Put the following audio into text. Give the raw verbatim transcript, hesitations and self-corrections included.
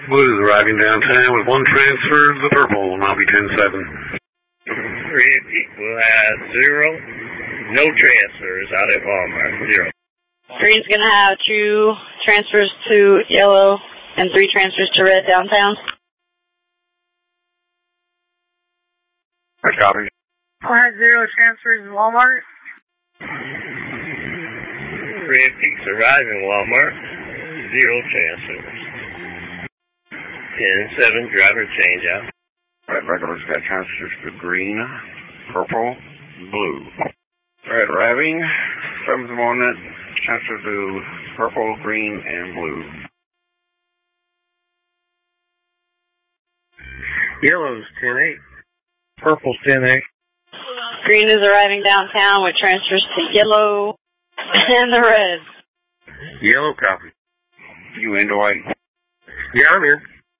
Blue's arriving downtown with one transfer. The purple will now be ten seven. Red will have zero. No transfers out at Walmart. Zero. Green's going to have two transfers to yellow and three transfers to red downtown. I copy. I'll have zero transfers in Walmart. Red Peaks arriving Walmart. Zero transfers. ten seven driver change out. Red regulars got transfers to green, purple, blue. Red arriving, seventh morning, transfer to purple, green, and blue. Yellow's ten eight. Purple's ten eight. Green is arriving downtown with transfers to yellow and the red. Yellow copy. You in, Dwight? Yeah, I'm in.